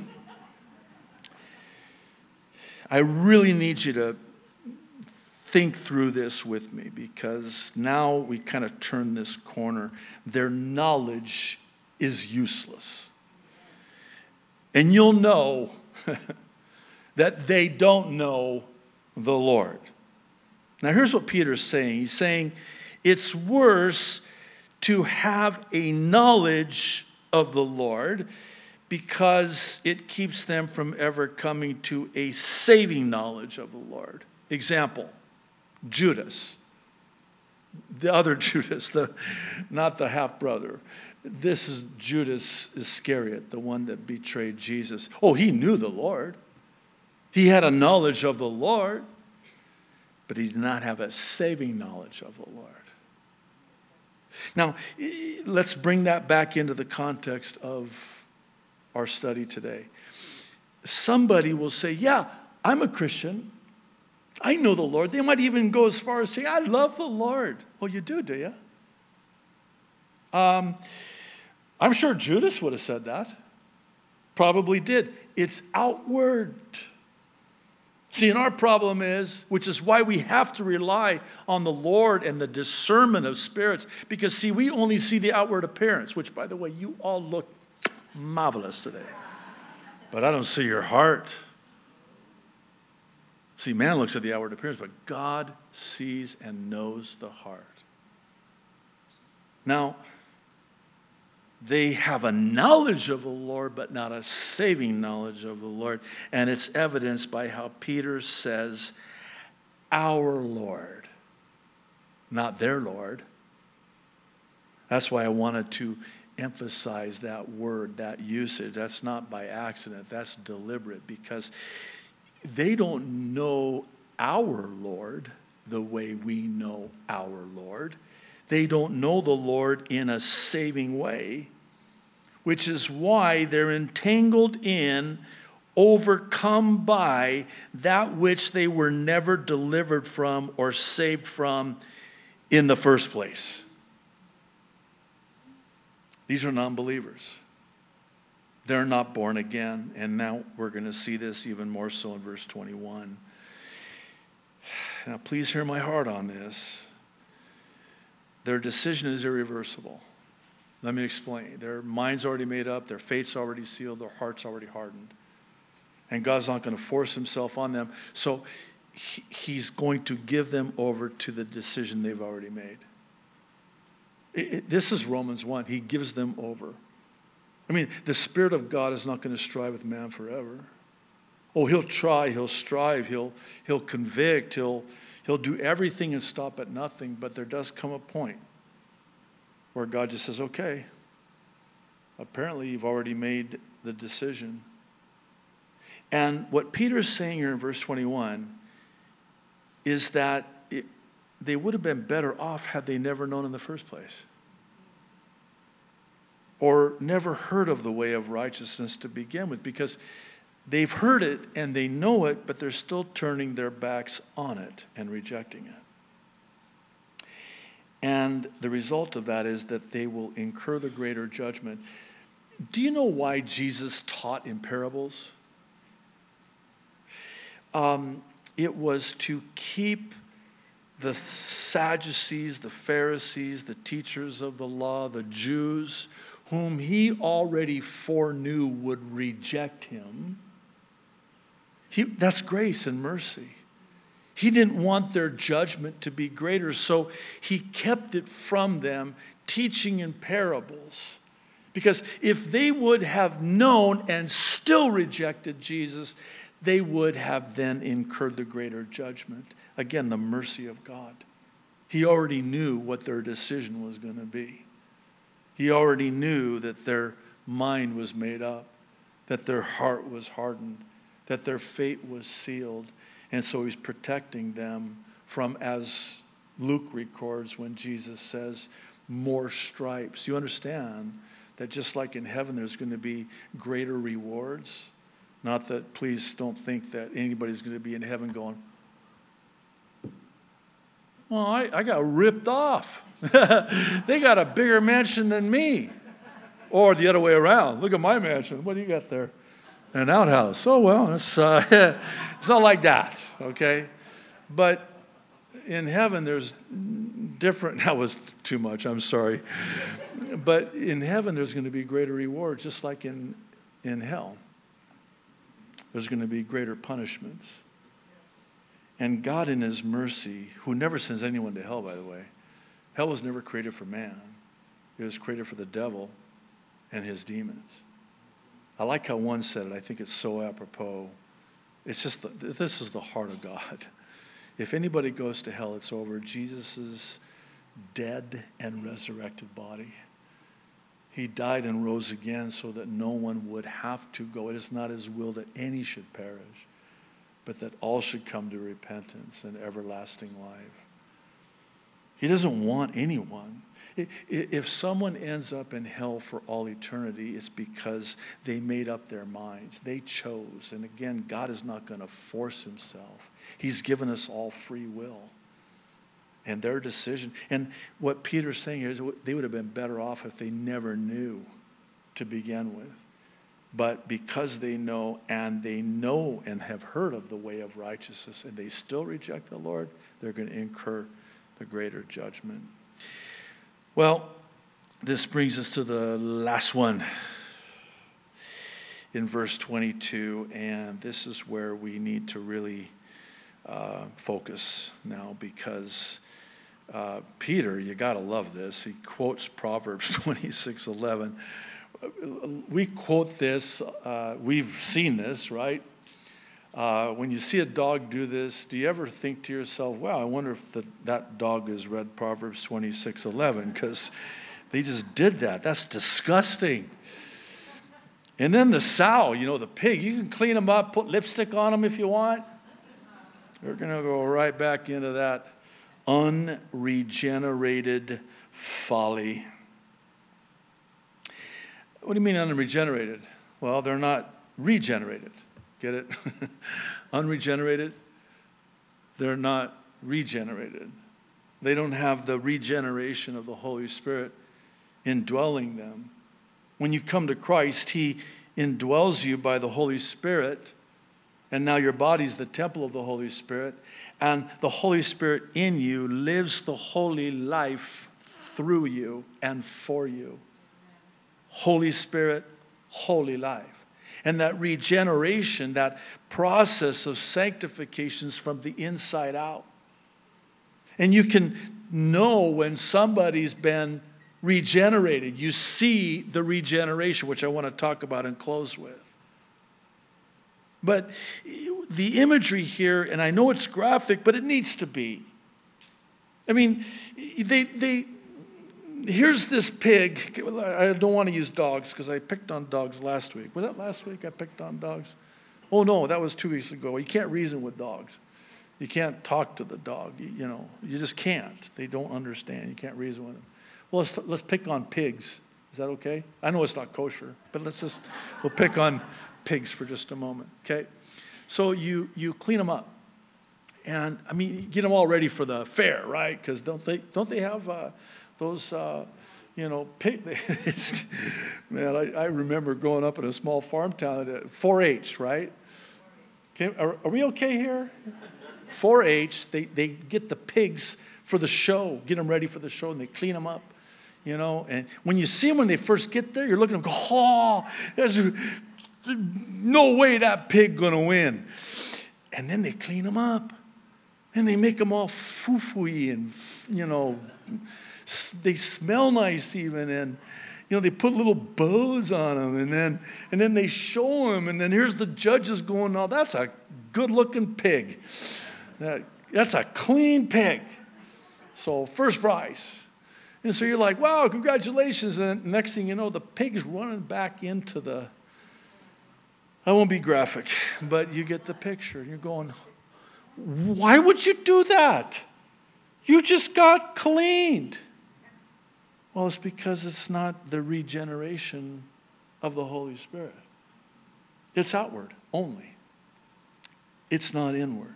I really need you to think through this with me, because now we kind of turn this corner. Their knowledge is useless. And you'll know that they don't know the Lord. Now here's what Peter's saying. He's saying it's worse to have a knowledge of the Lord because it keeps them from ever coming to a saving knowledge of the Lord. Example, Judas. The other Judas, the, not the half-brother. This is Judas Iscariot, the one that betrayed Jesus. Oh, he knew the Lord. He had a knowledge of the Lord, but he did not have a saving knowledge of the Lord. Now, let's bring that back into the context of our study today. Somebody will say, yeah, I'm a Christian. I know the Lord. They might even go as far as saying, I love the Lord. Well, you do, do you? Um, I'm sure Judas would have said that. Probably did. It's outward. See, and our problem is, which is why we have to rely on the Lord and the discernment of spirits, because, see, we only see the outward appearance, which, by the way, you all look marvelous today. But I don't see your heart. See, man looks at the outward appearance, but God sees and knows the heart. Now, they have a knowledge of the Lord, but not a saving knowledge of the Lord. And it's evidenced by how Peter says, our Lord, not their Lord. That's why I wanted to emphasize that word, that usage. That's not by accident. That's deliberate, because they don't know our Lord the way we know our Lord. They don't know the Lord in a saving way, which is why they're entangled in, overcome by that which they were never delivered from or saved from in the first place. These are non-believers. They're not born again, and now we're going to see this even more so in verse twenty-one. Now, please hear my heart on this. Their decision is irreversible. Let me explain. Their mind's already made up. Their fate's already sealed. Their heart's already hardened. And God's not going to force himself on them. So he, he's going to give them over to the decision they've already made. It, it, this is Romans one. He gives them over. I mean, the Spirit of God is not going to strive with man forever. Oh, he'll try. He'll strive. He'll, he'll convict. He'll... He'll do everything and stop at nothing, but there does come a point where God just says, okay, apparently you've already made the decision. And what Peter's saying here in verse twenty-one is that it, they would have been better off had they never known in the first place, or never heard of the way of righteousness to begin with, because they've heard it and they know it, but they're still turning their backs on it and rejecting it. And the result of that is that they will incur the greater judgment. Do you know why Jesus taught in parables? Um, it was to keep the Sadducees, the Pharisees, the teachers of the law, the Jews, whom he already foreknew would reject him. He, that's grace and mercy. He didn't want their judgment to be greater, so he kept it from them, teaching in parables. Because if they would have known and still rejected Jesus, they would have then incurred the greater judgment. Again, the mercy of God. He already knew what their decision was going to be. He already knew that their mind was made up, that their heart was hardened, that their fate was sealed. And so he's protecting them from, as Luke records when Jesus says, more stripes. You understand that just like in heaven there's going to be greater rewards. Not that, please don't think that anybody's going to be in heaven going, well, I, I got ripped off. They got a bigger mansion than me. Or the other way around. Look at my mansion. What do you got there? An outhouse. Oh, well, it's, uh, it's not like that, okay? But in heaven, there's different, that was too much, I'm sorry. But in heaven, there's going to be greater reward, just like in, in hell. There's going to be greater punishments. And God in his mercy, who never sends anyone to hell, by the way, hell was never created for man. It was created for the devil and his demons. I like how one said it. I think it's so apropos. It's just, the, this is the heart of God. If anybody goes to hell, it's over Jesus' dead and resurrected body. He died and rose again so that no one would have to go. It is not his will that any should perish, but that all should come to repentance and everlasting life. He doesn't want anyone. If someone ends up in hell for all eternity, it's because they made up their minds. They chose. And again, God is not going to force himself. He's given us all free will. And their decision. And what Peter's saying here is they would have been better off if they never knew to begin with. But because they know, and they know and have heard of the way of righteousness, and they still reject the Lord, they're going to incur the greater judgment. Well, this brings us to the last one in verse twenty-two, and this is where we need to really uh, focus now, because uh, Peter, you got to love this. He quotes Proverbs twenty-six eleven. We quote this. Uh, we've seen this, right? Uh, when you see a dog do this, do you ever think to yourself, wow, I wonder if the, that dog has read Proverbs twenty-six eleven, because they just did that. That's disgusting. And then the sow, you know, the pig, you can clean them up, put lipstick on them if you want. They're going to go right back into that unregenerated folly. What do you mean unregenerated? Well, they're not regenerated. Get it? Unregenerated. They're not regenerated. They don't have the regeneration of the Holy Spirit indwelling them. When you come to Christ, he indwells you by the Holy Spirit, and now your body's the temple of the Holy Spirit, and the Holy Spirit in you lives the holy life through you and for you. Holy Spirit, holy life. And that regeneration, that process of sanctification is from the inside out. And you can know when somebody's been regenerated. You see the regeneration, which I want to talk about and close with. But the imagery here, and I know it's graphic, but it needs to be. I mean, they they here's this pig. I don't want to use dogs because I picked on dogs last week. Was that last week I picked on dogs? Oh, no, that was two weeks ago. You can't reason with dogs. You can't talk to the dog. You, you know, you just can't. They don't understand. You can't reason with them. Well, let's, let's pick on pigs. Is that okay? I know it's not kosher, but let's just, we'll pick on pigs for just a moment, okay? So you, you clean them up. And, I mean, you get them all ready for the fair, right? Because don't they, don't they have... Uh, Those, uh, you know, pig, it's, man, I, I remember growing up in a small farm town, four H, right? Okay, are, are we okay here? four H, they, they get the pigs for the show, get them ready for the show, and they clean them up, you know. And when you see them when they first get there, you're looking at them, go, oh, there's, there's no way that pig going to win. And then they clean them up, and they make them all foo-foo-y and, you know, they smell nice even, and you know they put little bows on them, and then and then they show them, and then here's the judges going, "Oh, that's a good-looking pig. That, that's a clean pig. So first prize." And so you're like, "Wow, congratulations!" And next thing you know, the pig's running back into the. I won't be graphic, but you get the picture. You're going, "Why would you do that? You just got cleaned." Well, it's because it's not the regeneration of the Holy Spirit. It's outward only. It's not inward.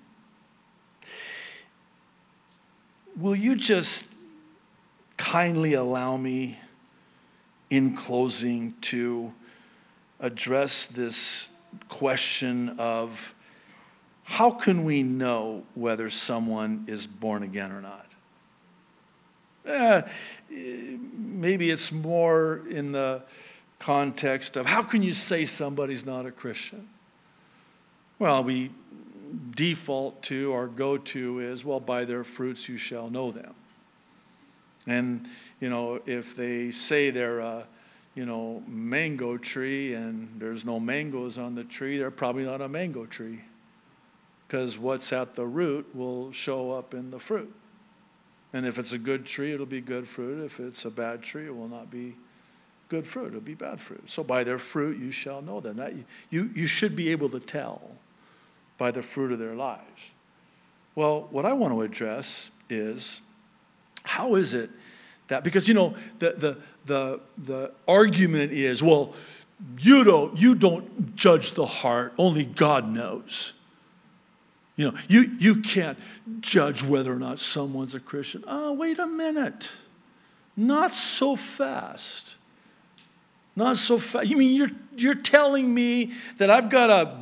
Will you just kindly allow me in closing to address this question of how can we know whether someone is born again or not? Eh, maybe it's more in the context of how can you say somebody's not a Christian? Well, we default to or go to is, well, by their fruits you shall know them. And, you know, if they say they're a, you know, mango tree and there's no mangoes on the tree, they're probably not a mango tree. Because what's at the root will show up in the fruit. And if it's a good tree, it'll be good fruit. If it's a bad tree, it will not be good fruit. It'll be bad fruit. So by their fruit you shall know them. That you, you, you should be able to tell by the fruit of their lives. Well, what I want to address is, how is it that, because, you know, the the the the argument is, well, you don't you don't judge the heart, only God knows. You know, you, you can't judge whether or not someone's a Christian. Oh, wait a minute. Not so fast. Not so fast. You mean you're you're telling me that I've got to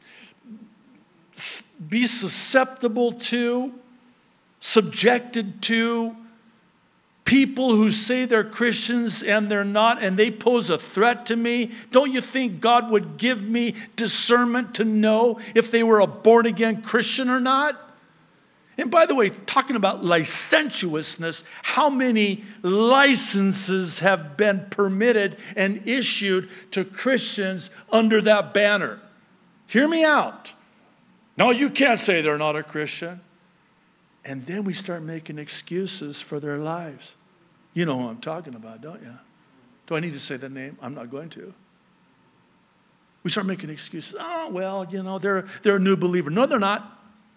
be susceptible to, subjected to people who say they're Christians and they're not, and they pose a threat to me? Don't you think God would give me discernment to know if they were a born-again Christian or not? And by the way, talking about licentiousness, how many licenses have been permitted and issued to Christians under that banner? Hear me out. No, you can't say they're not a Christian. And then we start making excuses for their lives. You know who I'm talking about, don't you? Do I need to say the name? I'm not going to. We start making excuses. Oh, well, you know, they're they're a new believer. No, they're not.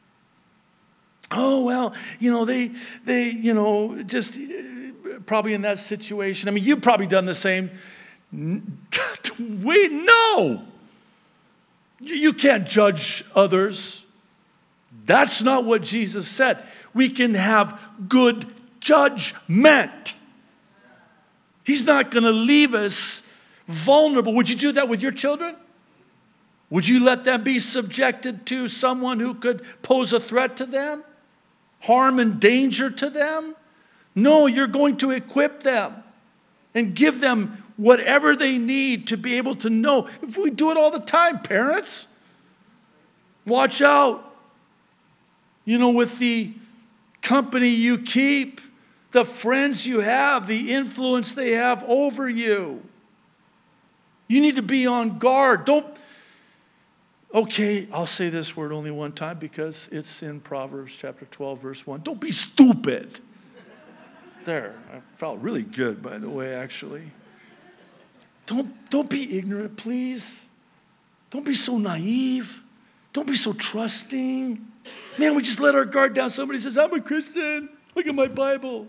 Oh, well, you know, they, they, you know, just uh, probably in that situation. I mean, you've probably done the same. Wait, no. You, you can't judge others. That's not what Jesus said. We can have good judgment. He's not going to leave us vulnerable. Would you do that with your children? Would you let them be subjected to someone who could pose a threat to them? Harm and danger to them? No, you're going to equip them and give them whatever they need to be able to know. If we do it all the time, parents, watch out. You know, with the company you keep, the friends you have, the influence they have over you. You need to be on guard. Don't, okay, I'll say this word only one time because it's in Proverbs chapter twelve, verse one. Don't be stupid. There, I felt really good, by the way, actually. Don't, don't be ignorant, please. Don't be so naive. Don't be so trusting. Man, we just let our guard down. Somebody says, I'm a Christian. Look at my Bible.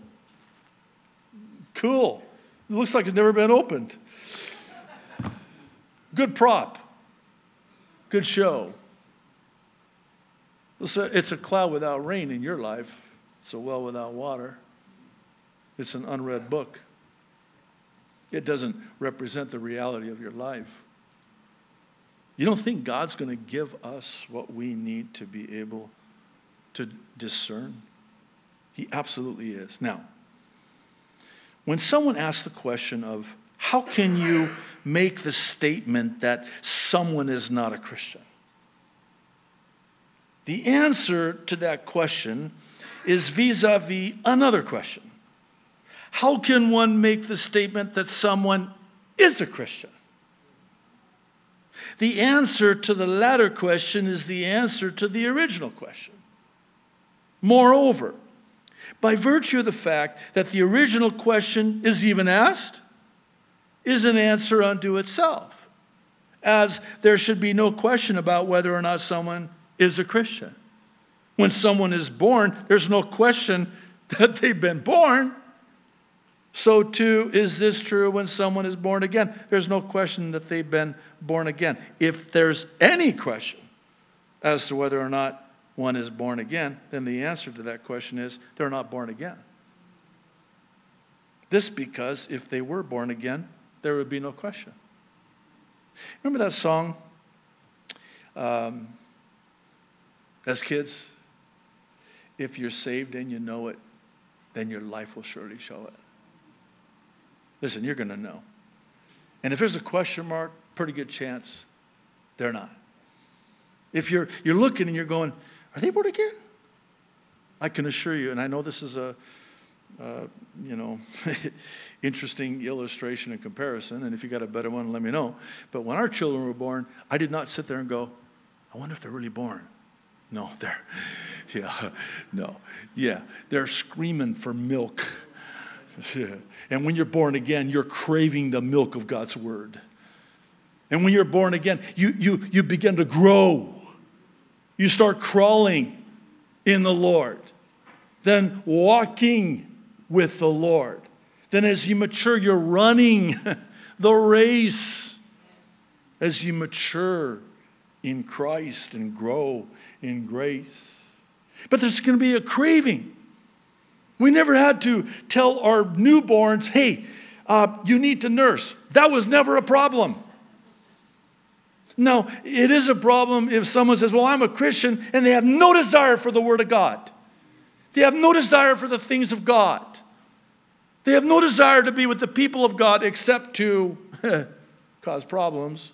Cool. It looks like it's never been opened. Good prop. Good show. It's a cloud without rain in your life. It's a well without water. It's an unread book. It doesn't represent the reality of your life. You don't think God's going to give us what we need to be able to discern? He absolutely is. Now, when someone asks the question of, how can you make the statement that someone is not a Christian? The answer to that question is vis-a-vis another question. How can one make the statement that someone is a Christian? The answer to the latter question is the answer to the original question. Moreover, by virtue of the fact that the original question is even asked, is an answer unto itself, as there should be no question about whether or not someone is a Christian. When someone is born, there's no question that they've been born. So too is this true when someone is born again. There's no question that they've been born again. If there's any question as to whether or not one is born again, then the answer to that question is they're not born again. This because if they were born again, there would be no question. Remember that song? Um, as kids, if you're saved and you know it, then your life will surely show it. Listen, you're going to know. And if there's a question mark, pretty good chance they're not. If you're you're looking and you're going, are they born again? I can assure you, and I know this is a uh, you know interesting illustration and comparison, and if you got a better one, let me know. But when our children were born, I did not sit there and go, I wonder if they're really born. No, they're, yeah, no, yeah, they're screaming for milk. Yeah. And when you're born again, you're craving the milk of God's word. And when you're born again, you you you begin to grow. You start crawling in the Lord, then walking with the Lord. Then as you mature, you're running the race. As you mature in Christ and grow in grace. But there's going to be a craving. We never had to tell our newborns, hey, uh, you need to nurse. That was never a problem. No, it is a problem if someone says, well, I'm a Christian, and they have no desire for the Word of God. They have no desire for the things of God. They have no desire to be with the people of God except to cause problems.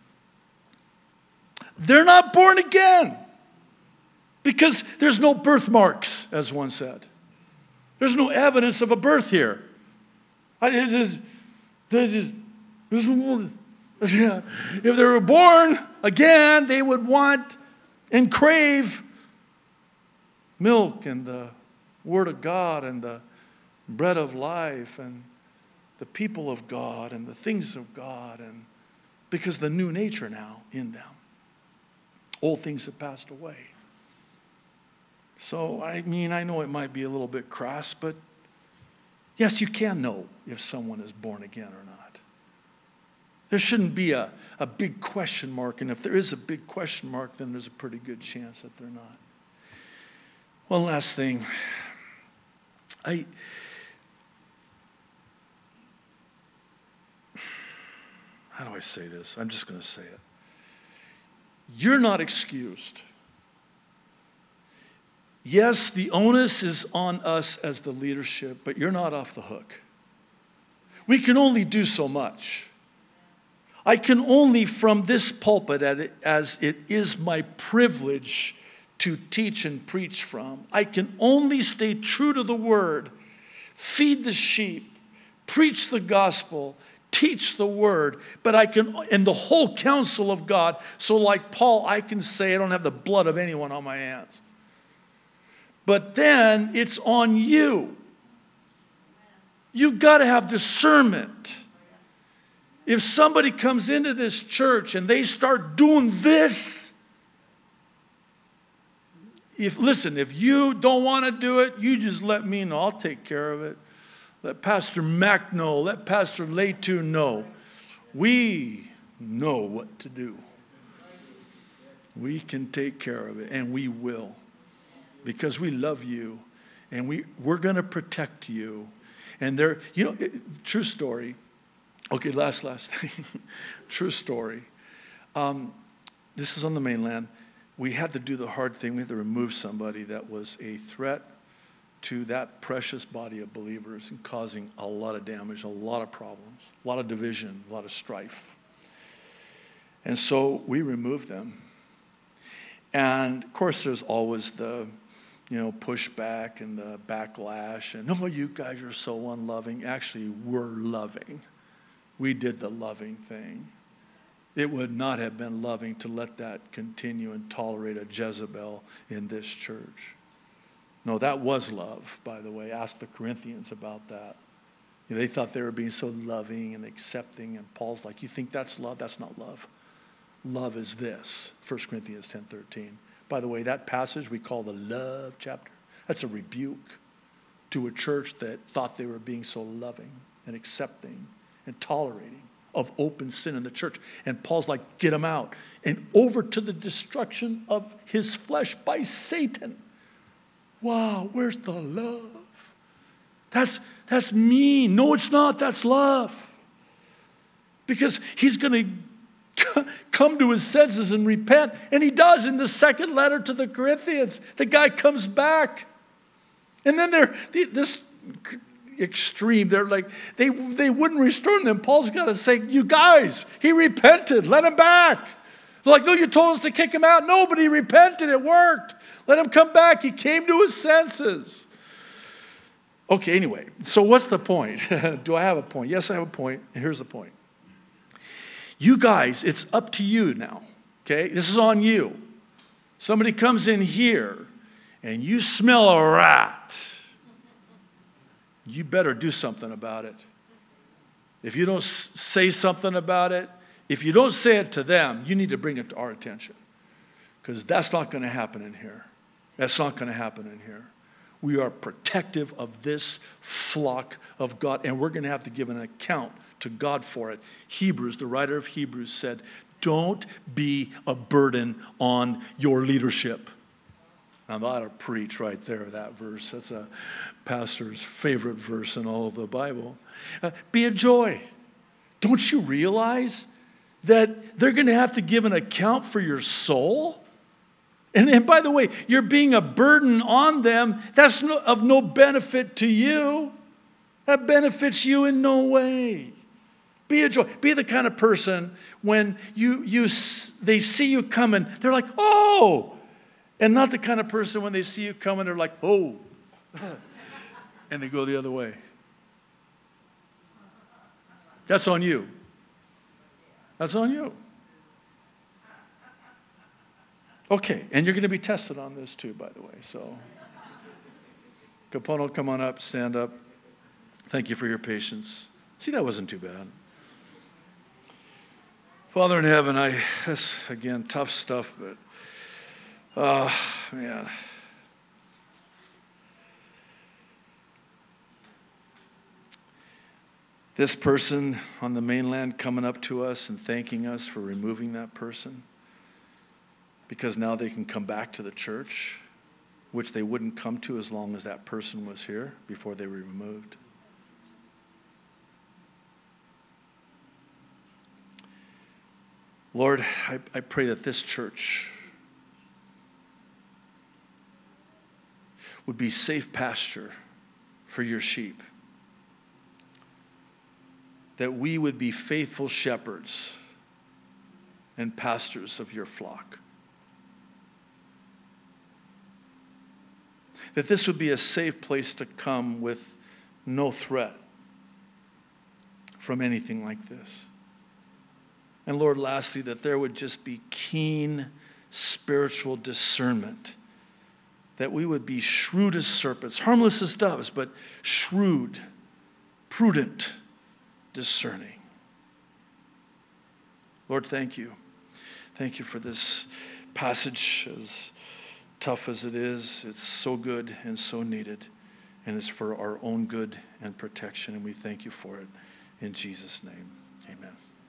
They're not born again because there's no birthmarks, as one said. There's no evidence of a birth here. I, it just, it just, Yeah. If they were born again, they would want and crave milk and the Word of God and the bread of life and the people of God and the things of God, and because the new nature now in them. Old things have passed away. So, I mean, I know it might be a little bit crass, but yes, you can know if someone is born again or not. There shouldn't be a, a big question mark, and if there is a big question mark, then there's a pretty good chance that they're not. One last thing. I how do I say this? I'm just going to say it. You're not excused. Yes, the onus is on us as the leadership, but you're not off the hook. We can only do so much. I can only, from this pulpit, as it is my privilege to teach and preach from, I can only stay true to the Word, feed the sheep, preach the gospel, teach the Word, but I can, in the whole counsel of God, so like Paul, I can say I don't have the blood of anyone on my hands. But then it's on you. You've got to have discernment. If somebody comes into this church and they start doing this, if listen, if you don't want to do it, you just let me know. I'll take care of it. Let Pastor Mac know. Let Pastor Leitu know. We know what to do. We can take care of it, and we will. Because we love you, and we, we're going to protect you. And there, you know, it, true story. Okay, last, last thing. True story. Um, this is on the mainland. We had to do the hard thing. We had to remove somebody that was a threat to that precious body of believers and causing a lot of damage, a lot of problems, a lot of division, a lot of strife. And so we removed them. And, of course, there's always the, you know, pushback and the backlash. And, oh, you guys are so unloving. Actually, we're loving. We did the loving thing. It would not have been loving to let that continue and tolerate a Jezebel in this church. No, that was love, by the way. Ask the Corinthians about that. You know, they thought they were being so loving and accepting, and Paul's like, you think that's love? That's not love. Love is this, First Corinthians ten thirteen. By the way, that passage we call the love chapter. That's a rebuke to a church that thought they were being so loving and accepting and tolerating of open sin in the church. And Paul's like, get them out. And over to the destruction of his flesh by Satan. Wow, where's the love? That's, that's mean. No, it's not. That's love. because he's going to come to his senses and repent. And he does in the second letter to the Corinthians. The guy comes back. And then they're this extreme. They're like, they, they wouldn't restore him. Then Paul's got to say, you guys, he repented. Let him back. They're like, no, you told us to kick him out. No, but he repented. It worked. Let him come back. He came to his senses. Okay, anyway, so what's the point? Do I have a point? Yes, I have a point, and here's the point. You guys, it's up to you now, okay? This is on you. Somebody comes in here, and you smell a rat. You better do something about it. If you don't s- say something about it, if you don't say it to them, you need to bring it to our attention. Because that's not going to happen in here. That's not going to happen in here. We are protective of this flock of God, and we're going to have to give an account to God for it. Hebrews, the writer of Hebrews said, don't be a burden on your leadership. Now, that ought to preach right there, that verse. That's a pastor's favorite verse in all of the Bible. Uh, be a joy. Don't you realize that they're going to have to give an account for your soul? And, and by the way, you're being a burden on them. That's no, of no benefit to you. That benefits you in no way. Be a joy. Be the kind of person when you you they see you coming, they're like, oh. And not the kind of person when they see you coming, they're like, oh. And they go the other way. That's on you. That's on you. Okay, and you're going to be tested on this too, by the way. So, Capono, come on up, stand up. Thank you for your patience. See, that wasn't too bad. Father in heaven, I, that's, again, tough stuff, but, oh, man. This person on the mainland coming up to us and thanking us for removing that person, because now they can come back to the church, which they wouldn't come to as long as that person was here before they were removed. Lord, I, I pray that this church would be safe pasture for your sheep, that we would be faithful shepherds and pastors of your flock. That this would be a safe place to come with no threat from anything like this. And Lord, lastly, that there would just be keen spiritual discernment. That we would be shrewd as serpents, harmless as doves, but shrewd, prudent, discerning. Lord, thank you. Thank you for this passage, as tough as it is. It's so good and so needed, and it's for our own good and protection, and we thank you for it. In Jesus' name, amen.